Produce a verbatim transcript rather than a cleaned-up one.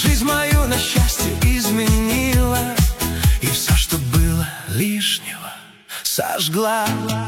жизнь мою на счастье изменила, и все, что было лишнего, сожгла.